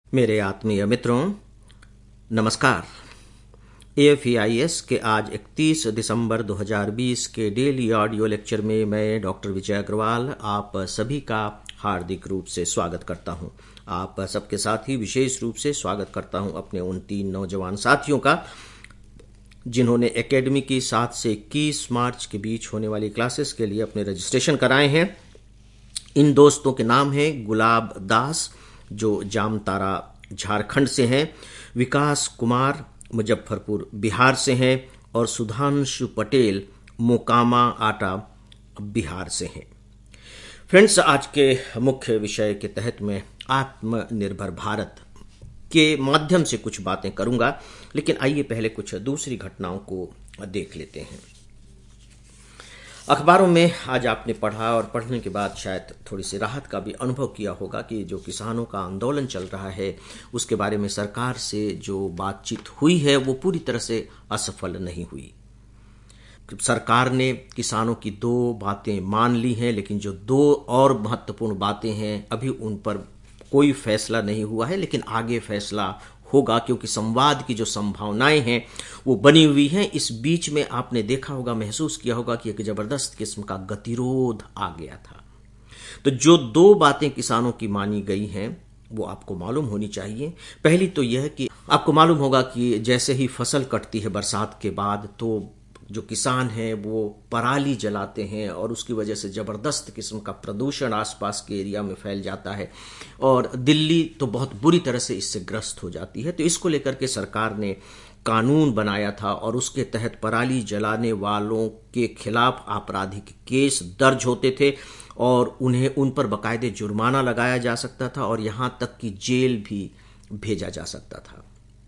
मेरे आत्मीय मित्रों, नमस्कार। AFEIS के आज 31 दिसंबर 2020 के डेली ऑडियो लेक्चर में मैं डॉक्टर विजय अग्रवाल आप सभी का हार्दिक रूप से स्वागत करता हूं। आप सबके साथ ही विशेष रूप से स्वागत करता हूं अपने उन 3 नौजवान साथियों का जिन्होंने एकेडमी की 7 से 21 मार्च के बीच होने वाली क्लासेस के लिए अपने रजिस्ट्रेशन कराए हैं। इन दोस्तों के नाम हैं गुलाब दास जो जामतारा झारखंड से हैं, विकास कुमार मुजफ्फरपुर बिहार से हैं और सुधांशु पटेल मोकामा आटा बिहार से हैं। फ्रेंड्स, आज के मुख्य विषय के तहत मैं आत्मनिर्भर भारत के माध्यम से कुछ बातें करूंगा, लेकिन आइए पहले कुछ दूसरी घटनाओं को देख लेते हैं। अखबारों में आज आपने पढ़ा और पढ़ने के बाद शायद थोड़ी सी राहत का भी अनुभव किया होगा कि जो किसानों का आंदोलन चल रहा है उसके बारे में सरकार से जो बातचीत हुई है वो पूरी तरह से असफल नहीं हुई। सरकार ने किसानों की 2 बातें मान ली हैं, लेकिन जो 2 और महत्वपूर्ण बातें हैं अभी उन पर कोई फैसला नहीं हुआ है, लेकिन आगे फैसला होगा क्योंकि संवाद की जो संभावनाएं हैं वो बनी हुई हैं। इस बीच में आपने देखा होगा, महसूस किया होगा कि एक जबरदस्त किस्म का गतिरोध आ गया था। तो जो 2 बातें किसानों की मानी गई हैं वो आपको मालूम होनी चाहिए। पहली तो यह कि आपको मालूम होगा कि जैसे ही फसल कटती है बरसात के बाद तो जो किसान हैं वो पराली जलाते हैं और उसकी वजह से जबरदस्त किस्म का प्रदूषण आसपास के एरिया में फैल जाता है और दिल्ली तो बहुत बुरी तरह से इससे ग्रस्त हो जाती है। तो इसको लेकर के सरकार ने कानून बनाया था और उसके तहत पराली जलाने वालों के खिलाफ आपराधिक केस दर्ज होते थे और उन्हें उन पर बाकायदे जुर्माना लगाया जा सकता था और यहां तक कि जेल भी भेजा जा सकता था।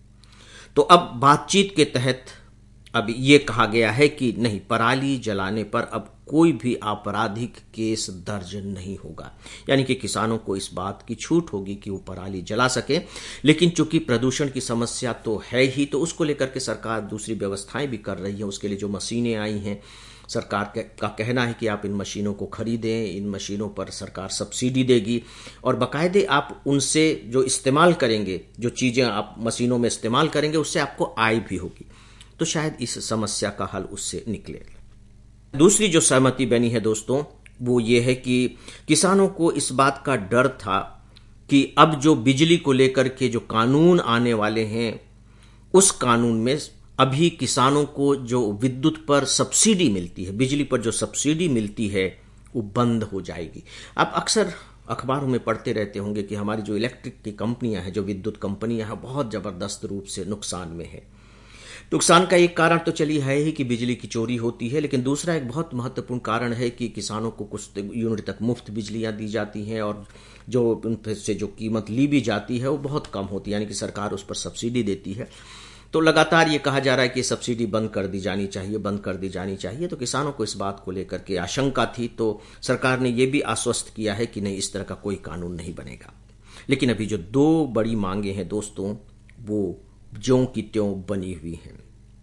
तो अब बातचीत के तहत अब ये कहा गया है कि नहीं, पराली जलाने पर अब कोई भी आपराधिक केस दर्ज नहीं होगा, यानी कि किसानों को इस बात की छूट होगी कि वो पराली जला सके। लेकिन चूंकि प्रदूषण की समस्या तो है ही, तो उसको लेकर के सरकार दूसरी व्यवस्थाएं भी कर रही है। उसके लिए जो मशीनें आई हैं, सरकार का कहना है कि आप इन मशीनों को खरीदें, इन मशीनों पर सरकार सब्सिडी देगी और बाकायदे आप उनसे जो इस्तेमाल करेंगे, जो चीज़ें आप मशीनों में इस्तेमाल करेंगे उससे आपको आय भी होगी। तो शायद इस समस्या का हल उससे निकले। दूसरी जो सहमति बनी है दोस्तों वो ये है कि किसानों को इस बात का डर था कि अब जो बिजली को लेकर के जो कानून आने वाले हैं उस कानून में अभी किसानों को जो विद्युत पर सब्सिडी मिलती है, बिजली पर जो सब्सिडी मिलती है वो बंद हो जाएगी। आप अक्सर अखबारों में पढ़ते रहते होंगे कि हमारी जो इलेक्ट्रिक की कंपनियां हैं, जो विद्युत कंपनियां हैं, बहुत जबरदस्त रूप से नुकसान में है। नुकसान का एक कारण तो चलिए है ही कि बिजली की चोरी होती है, लेकिन दूसरा एक बहुत महत्वपूर्ण कारण है कि किसानों को कुछ यूनिट तक मुफ्त बिजलियां दी जाती हैं और जो उन से जो कीमत ली भी जाती है वो बहुत कम होती है, यानी कि सरकार उस पर सब्सिडी देती है। तो लगातार ये कहा जा रहा है कि सब्सिडी बंद कर दी जानी चाहिए, बंद कर दी जानी चाहिए। तो किसानों को इस बात को लेकर के आशंका थी, तो सरकार ने यह भी आश्वस्त किया है कि नहीं, इस तरह का कोई कानून नहीं बनेगा। लेकिन अभी जो 2 बड़ी मांगे हैं दोस्तों वो ज्यों की त्यों बनी हुई हैं।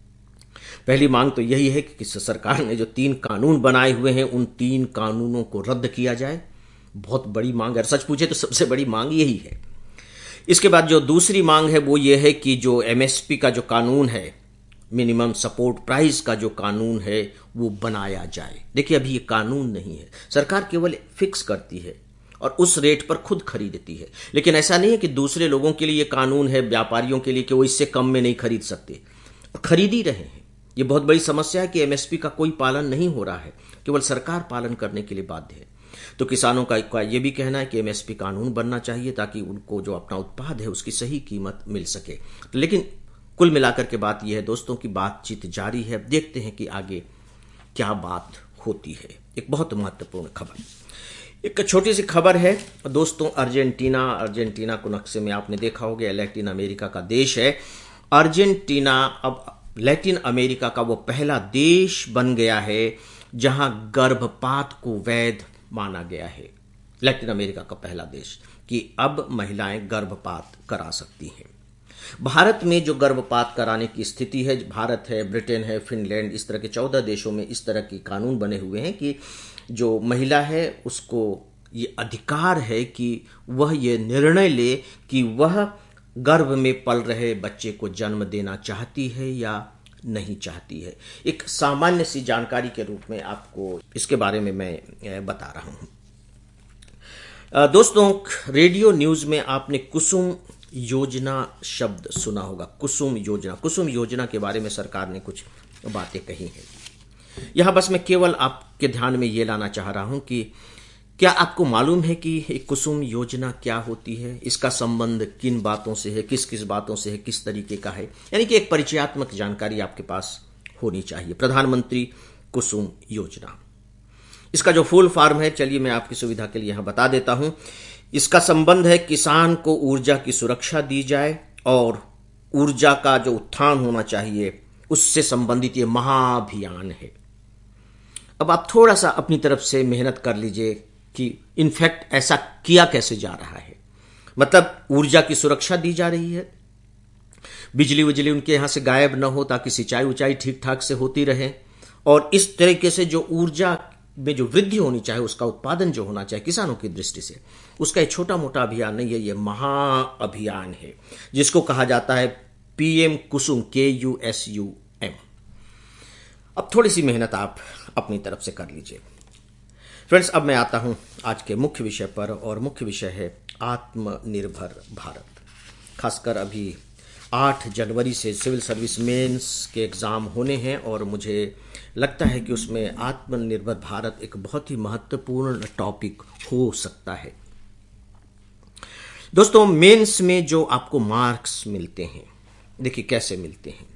पहली मांग तो यही है कि सरकार ने जो 3 कानून बनाए हुए हैं उन 3 कानूनों को रद्द किया जाए। बहुत बड़ी मांग है, सच पूछे तो सबसे बड़ी मांग यही है। इसके बाद जो दूसरी मांग है वो ये है कि जो MSP का जो कानून है, मिनिमम सपोर्ट प्राइस का जो कानून है वो बनाया जाए। देखिए, अभी ये कानून नहीं है, सरकार केवल फिक्स करती है और उस रेट पर खुद खरीदती है, लेकिन ऐसा नहीं है कि दूसरे लोगों के लिए कानून है, व्यापारियों के लिए, कि वो इससे कम में नहीं खरीद सकते, खरीद ही रहे हैं। ये बहुत बड़ी समस्या है कि MSP का कोई पालन नहीं हो रहा है, केवल सरकार पालन करने के लिए बाध्य है। तो किसानों का ये भी कहना है कि MSP कानून बनना चाहिए ताकि उनको जो अपना उत्पाद है उसकी सही कीमत मिल सके। लेकिन कुल मिलाकर के बात यह है दोस्तों की बातचीत जारी है, देखते हैं कि आगे क्या बात होती है। एक बहुत महत्वपूर्ण खबर, एक छोटी सी खबर है दोस्तों। अर्जेंटीना को नक्शे में आपने देखा होगा, लैटिन अमेरिका का देश है। अर्जेंटीना अब लैटिन अमेरिका का वो पहला देश बन गया है जहां गर्भपात को वैध माना गया है। लैटिन अमेरिका का पहला देश कि अब महिलाएं गर्भपात करा सकती हैं। भारत में जो गर्भपात कराने की स्थिति है, भारत है, ब्रिटेन है, फिनलैंड, इस तरह के 14 देशों में इस तरह के कानून बने हुए हैं कि जो महिला है उसको ये अधिकार है कि वह ये निर्णय ले कि वह गर्भ में पल रहे बच्चे को जन्म देना चाहती है या नहीं चाहती है। एक सामान्य सी जानकारी के रूप में आपको इसके बारे में मैं बता रहा हूं। दोस्तों, रेडियो न्यूज में आपने कुसुम योजना शब्द सुना होगा। कुसुम योजना के बारे में सरकार ने कुछ बातें कही हैं। यहां बस मैं केवल आपके ध्यान में यह लाना चाह रहा हूं कि क्या आपको मालूम है कि एक कुसुम योजना क्या होती है, इसका संबंध किन बातों से है, किस किस बातों से है, किस तरीके का है। यानी कि एक परिचयात्मक जानकारी आपके पास होनी चाहिए। प्रधानमंत्री कुसुम योजना, इसका जो फुल फॉर्म है, चलिए मैं आपकी सुविधा के लिए यहां बता देता हूं। इसका संबंध है किसान को ऊर्जा की सुरक्षा दी जाए और ऊर्जा का जो उत्थान होना चाहिए उससे संबंधित ये महाअभियान है। अब आप थोड़ा सा अपनी तरफ से मेहनत कर लीजिए कि इनफैक्ट ऐसा किया कैसे जा रहा है। मतलब ऊर्जा की सुरक्षा दी जा रही है, बिजली उनके यहां से गायब न हो ताकि सिंचाई उचाई ठीक ठाक से होती रहे, और इस तरीके से जो ऊर्जा में जो वृद्धि होनी चाहिए, उसका उत्पादन जो होना चाहिए किसानों की दृष्टि से, उसका एक छोटा मोटा अभियान नहीं है, ये महाअभियान है जिसको कहा जाता है पीएम कुसुम, KUSUM। अब थोड़ी सी मेहनत आप अपनी तरफ से कर लीजिए। फ्रेंड्स, अब मैं आता हूं आज के मुख्य विषय पर, और मुख्य विषय है आत्मनिर्भर भारत। खासकर अभी 8 जनवरी से सिविल सर्विस मेंस के एग्जाम होने हैं और मुझे लगता है कि उसमें आत्मनिर्भर भारत एक बहुत ही महत्वपूर्ण टॉपिक हो सकता है। दोस्तों, मेंस में जो आपको मार्क्स मिलते हैं, देखिए कैसे मिलते हैं।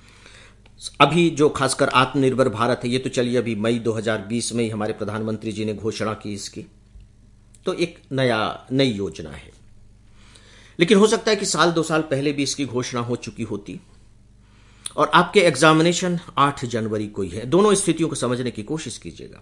अभी जो खासकर आत्मनिर्भर भारत है, ये तो चलिए अभी मई 2020 में ही हमारे प्रधानमंत्री जी ने घोषणा की इसकी, तो एक नई योजना है। लेकिन हो सकता है कि साल 2 साल पहले भी इसकी घोषणा हो चुकी होती, और आपके एग्जामिनेशन 8 जनवरी को ही है। दोनों स्थितियों को समझने की कोशिश कीजिएगा।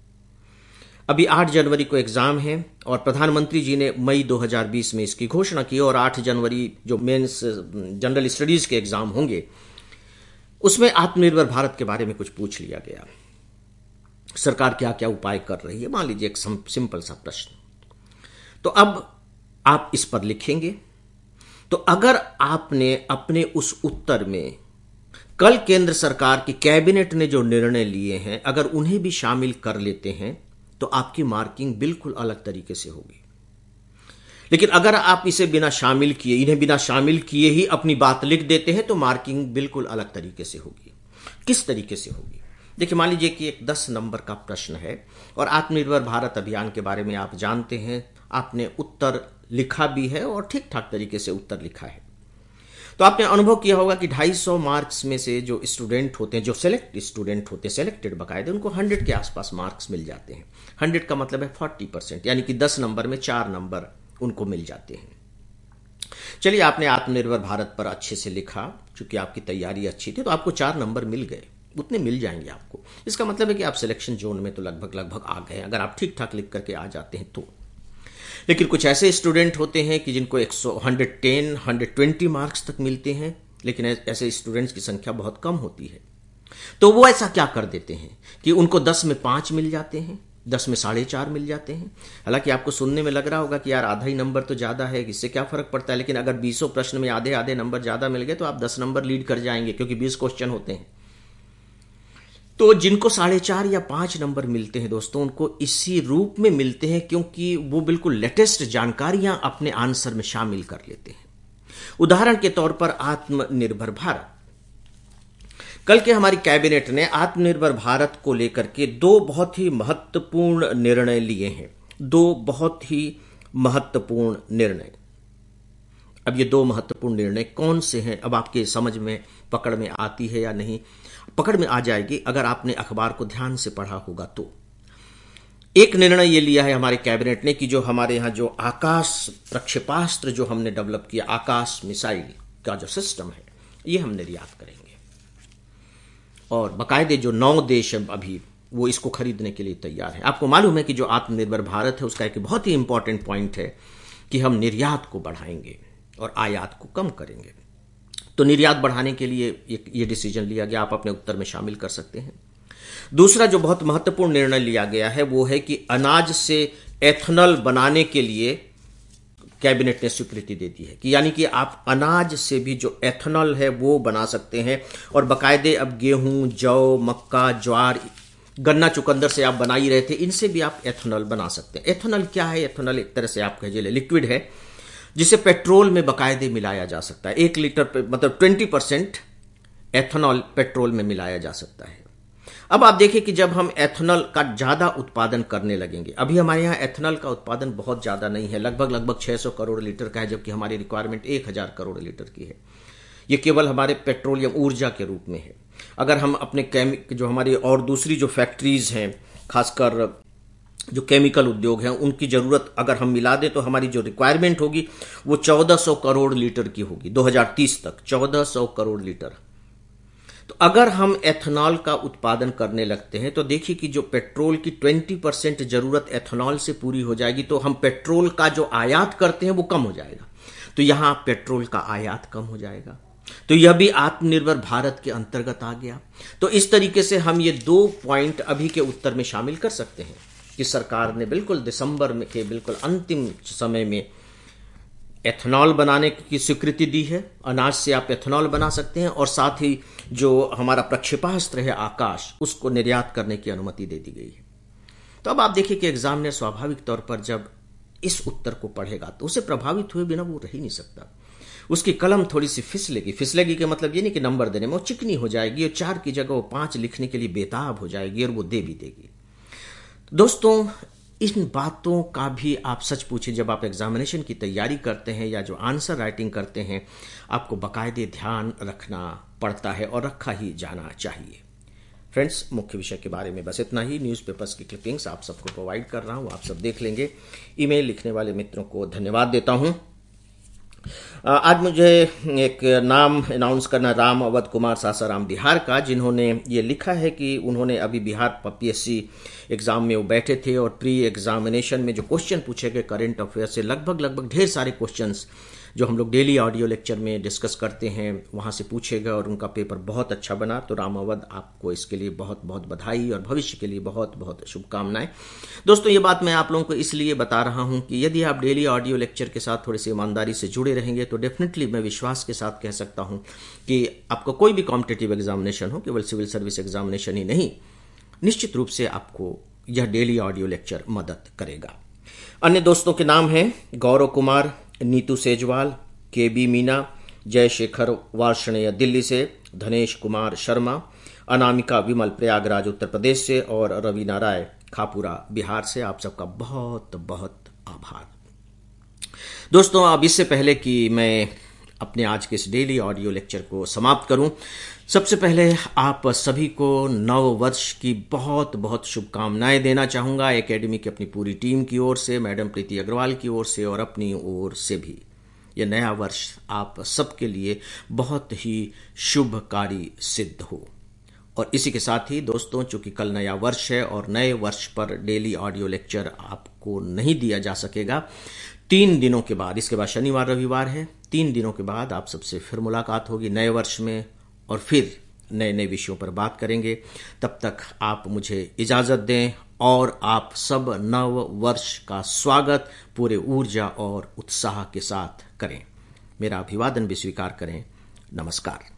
अभी 8 जनवरी को एग्जाम है और प्रधानमंत्री जी ने मई 2020 में इसकी घोषणा की, और 8 जनवरी जो मेंस जनरल स्टडीज के एग्जाम होंगे उसमें आत्मनिर्भर भारत के बारे में कुछ पूछ लिया गया। सरकार क्या क्या उपाय कर रही है, मान लीजिए एक सिंपल सा प्रश्न। तो अब आप इस पर लिखेंगे। तो अगर आपने अपने उस उत्तर में कल केंद्र सरकार की कैबिनेट ने जो निर्णय लिए हैं, अगर उन्हें भी शामिल कर लेते हैं तो आपकी मार्किंग बिल्कुल अलग तरीके से होगी। लेकिन अगर आप इन्हें बिना शामिल किए ही अपनी बात लिख देते हैं तो मार्किंग बिल्कुल अलग तरीके से होगी। किस तरीके से होगी? देखिए, मान लीजिए कि एक 10 नंबर का प्रश्न है और आत्मनिर्भर भारत अभियान के बारे में आप जानते हैं, आपने उत्तर लिखा भी है और ठीक ठाक तरीके से उत्तर लिखा है। तो आपने अनुभव किया होगा कि 250 मार्क्स में से जो स्टूडेंट होते हैं, जो सेलेक्टेड बकायदे, उनको 100 के आसपास मार्क्स मिल जाते हैं। 100 का मतलब है 40%, यानी कि 10 नंबर में 4 नंबर उनको मिल जाते हैं। चलिए, आपने आत्मनिर्भर भारत पर अच्छे से लिखा, चूंकि आपकी तैयारी अच्छी थी तो आपको 4 नंबर मिल गए, उतने मिल जाएंगे आपको। इसका मतलब है कि आप सिलेक्शन जोन में तो लगभग आ गए, अगर आप ठीक ठाक लिख करके आ जाते हैं तो। लेकिन कुछ ऐसे स्टूडेंट होते हैं कि जिनको 110, 120 मार्क्स तक मिलते हैं, लेकिन ऐसे स्टूडेंट्स की संख्या बहुत कम होती है। तो वो ऐसा क्या कर देते हैं कि उनको 10 में 5 मिल जाते हैं, 10 में 4.5 मिल जाते हैं। हालांकि आपको सुनने में लग रहा होगा कि यार आधा ही नंबर तो ज्यादा है, इससे क्या फर्क पड़ता है। लेकिन अगर 20 प्रश्न में आधे नंबर ज्यादा मिल गए तो आप 10 नंबर लीड कर जाएंगे, क्योंकि 20 क्वेश्चन होते हैं। तो जिनको 4.5 या 5 नंबर मिलते हैं दोस्तों, उनको इसी रूप में मिलते हैं क्योंकि वो बिल्कुल लेटेस्ट जानकारियां अपने आंसर में शामिल कर लेते हैं। उदाहरण के तौर पर आत्मनिर्भर भारत, कल के हमारी कैबिनेट ने आत्मनिर्भर भारत को लेकर के 2 बहुत ही महत्वपूर्ण निर्णय लिए हैं। 2 बहुत ही महत्वपूर्ण निर्णय। अब ये 2 महत्वपूर्ण निर्णय कौन से हैं, अब आपके समझ में पकड़ में आती है या नहीं? पकड़ में आ जाएगी अगर आपने अखबार को ध्यान से पढ़ा होगा तो। एक निर्णय ये लिया है हमारे कैबिनेट ने कि जो हमारे यहां जो आकाश प्रक्षेपास्त्र जो हमने डेवलप किया, आकाश मिसाइल का जो सिस्टम है, ये हम निर्यात करेंगे, और बाकायदे जो 9 देश अभी वो इसको खरीदने के लिए तैयार है। आपको मालूम है कि जो आत्मनिर्भर भारत है उसका एक बहुत ही इंपॉर्टेंट पॉइंट है कि हम निर्यात को बढ़ाएंगे और आयात को कम करेंगे। तो निर्यात बढ़ाने के लिए ये डिसीजन लिया गया, आप अपने उत्तर में शामिल कर सकते हैं। दूसरा जो बहुत महत्वपूर्ण निर्णय लिया गया है वो है कि अनाज से एथेनॉल बनाने के लिए कैबिनेट ने स्वीकृति दे दी है कि यानी कि आप अनाज से भी जो एथेनॉल है वो बना सकते हैं, और बाकायदे अब गेहूं, जौ, मक्का, ज्वार, गन्ना, चुकंदर से आप बना ही रहे थे, इनसे भी आप एथेनॉल बना सकते हैं। एथेनॉल क्या है? एथेनॉल एक तरह से आप कहिए लिक्विड है जिसे पेट्रोल में बाकायदे मिलाया जा सकता है। 1 लीटर पे मतलब 20% एथेनॉल पेट्रोल में मिलाया जा सकता है। अब आप देखिए कि जब हम एथेनॉल का ज्यादा उत्पादन करने लगेंगे, अभी हमारे यहाँ एथेनॉल का उत्पादन बहुत ज्यादा नहीं है, लगभग 600 करोड़ लीटर का है, जबकि हमारी रिक्वायरमेंट 1000 करोड़ लीटर की है। ये केवल हमारे पेट्रोलियम ऊर्जा के रूप में है। अगर हम अपने जो हमारी और दूसरी जो फैक्ट्रीज हैं, खासकर जो केमिकल उद्योग हैं, उनकी जरूरत अगर हम मिला दें तो हमारी जो रिक्वायरमेंट होगी वो 1400 करोड़ लीटर की होगी 2030 तक, 1400 करोड़ लीटर। तो अगर हम एथेनॉल का उत्पादन करने लगते हैं तो देखिए कि जो पेट्रोल की 20% जरूरत एथेनॉल से पूरी हो जाएगी, तो हम पेट्रोल का जो आयात करते हैं वो कम हो जाएगा, तो यहां पेट्रोल का आयात कम हो जाएगा। तो यह भी आत्मनिर्भर भारत के अंतर्गत आ गया। तो इस तरीके से हम ये 2 पॉइंट अभी के उत्तर में शामिल कर सकते हैं कि सरकार ने बिल्कुल दिसंबर में के बिल्कुल अंतिम समय में एथेनॉल बनाने की स्वीकृति दी है। अनाज से आप एथेनॉल बना सकते हैं, और साथ ही जो हमारा प्रक्षेपास्त्र है आकाश, उसको निर्यात करने की अनुमति दे दी गई है। तो अब आप देखिए कि एग्जामिनर स्वाभाविक तौर पर जब इस उत्तर को पढ़ेगा तो उसे प्रभावित हुए बिना वो रह ही नहीं सकता। उसकी कलम थोड़ी सी फिसलेगी के मतलब ये नहीं कि नंबर देने में वो चिकनी हो जाएगी, और 4 की जगह वो 5 लिखने के लिए बेताब हो जाएगी, और वो दे भी देगी। दोस्तों, इन बातों का भी आप सच पूछिए, जब आप एग्जामिनेशन की तैयारी करते हैं या जो आंसर राइटिंग करते हैं, आपको बाकायदे ध्यान रखना पड़ता है और रखा ही जाना चाहिए। फ्रेंड्स, मुख्य विषय के बारे में बस इतना ही। न्यूज़पेपर्स की क्लिपिंग्स आप सबको प्रोवाइड कर रहा हूं, आप सब देख लेंगे। ईमेल लिखने वाले मित्रों को धन्यवाद देता हूं। आज मुझे एक नाम अनाउंस करना, राम अवध कुमार सासाराम बिहार का, जिन्होंने ये लिखा है कि उन्होंने अभी बिहार पीएससी एग्जाम में वो बैठे थे, और प्री एग्जामिनेशन में जो क्वेश्चन पूछे गए करंट अफेयर से लगभग ढेर सारे क्वेश्चंस जो हम लोग डेली ऑडियो लेक्चर में डिस्कस करते हैं वहां से पूछे गए, और उनका पेपर बहुत अच्छा बना। तो राम अवध, आपको इसके लिए बहुत बहुत बधाई, और भविष्य के लिए बहुत बहुत शुभकामनाएं। दोस्तों, ये बात मैं आप लोगों को इसलिए बता रहा हूं कि यदि आप डेली ऑडियो लेक्चर के साथ थोड़ी सी ईमानदारी से जुड़े रहेंगे तो डेफिनेटली मैं विश्वास के साथ कह सकता हूं कि आपको कोई भी कॉम्पिटिटिव एग्जामिनेशन हो, केवल सिविल सर्विस एग्जामिनेशन ही नहीं, निश्चित रूप से आपको यह डेली ऑडियो लेक्चर मदद करेगा। अन्य दोस्तों के नाम हैं गौरव कुमार, नीतू सेजवाल, केबी मीना, जयशेखर वार्षणेय दिल्ली से, धनेश कुमार शर्मा, अनामिका विमल प्रयागराज उत्तर प्रदेश से, और रवीना राय खापुरा बिहार से। आप सबका बहुत बहुत आभार। दोस्तों, अब इससे पहले कि मैं अपने आज के इस डेली ऑडियो लेक्चर को समाप्त करूं, सबसे पहले आप सभी को नव वर्ष की बहुत बहुत शुभकामनाएं देना चाहूंगा, एकेडमी की अपनी पूरी टीम की ओर से, मैडम प्रीति अग्रवाल की ओर से, और अपनी ओर से भी। यह नया वर्ष आप सबके लिए बहुत ही शुभकारी सिद्ध हो। और इसी के साथ ही दोस्तों, चूंकि कल नया वर्ष है और नए वर्ष पर डेली ऑडियो लेक्चर आपको नहीं दिया जा सकेगा, 3 दिनों के बाद, इसके बाद शनिवार रविवार है, 3 दिनों के बाद आप सबसे फिर मुलाकात होगी नए वर्ष में, और फिर नए नए विषयों पर बात करेंगे। तब तक आप मुझे इजाजत दें, और आप सब नव वर्ष का स्वागत पूरे ऊर्जा और उत्साह के साथ करें। मेरा अभिवादन भी स्वीकार करें। नमस्कार।